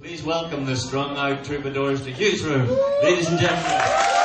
Please welcome the strung out troubadours to Hughes Room, ladies and gentlemen.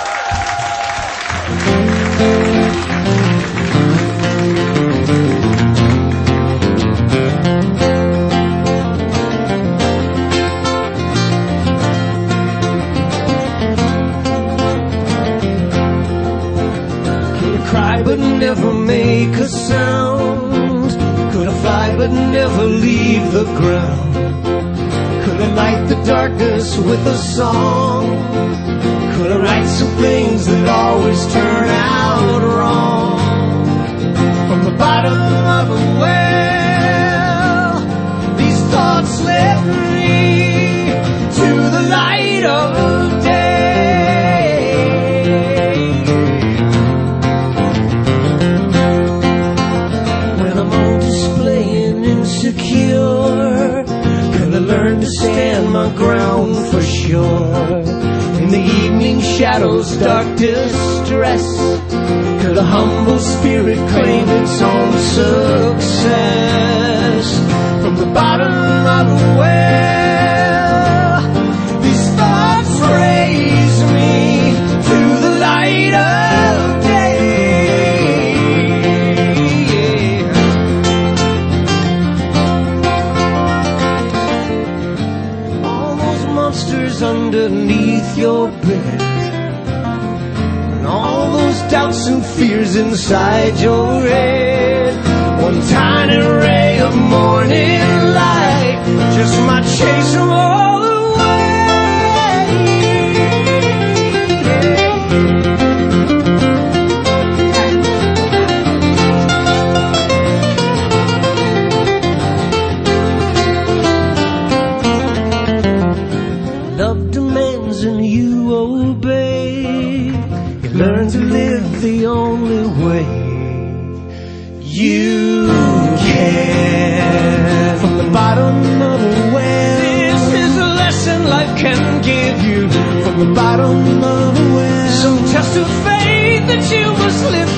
Could I cry but never make a sound? Could I fly but never leave the ground? Could I light the darkness with a song? Could I write some things that always turn out wrong? From the bottom of a well, these thoughts led me to the light of day. When I'm on display and insecure, learn to stand my ground for sure. In the evening shadows, dark distress, could a humble spirit claim its own success? From the bottom of a well, these thoughts raise me to the light of day. Monsters underneath your bed, and all those doubts and fears inside your head. One tiny ray of morning light just might chase them all away. Love demands and you obey. You learn to live the only way you can. From the bottom of a well, this is a lesson life can give you. From the bottom of a well, some test of faith that you must live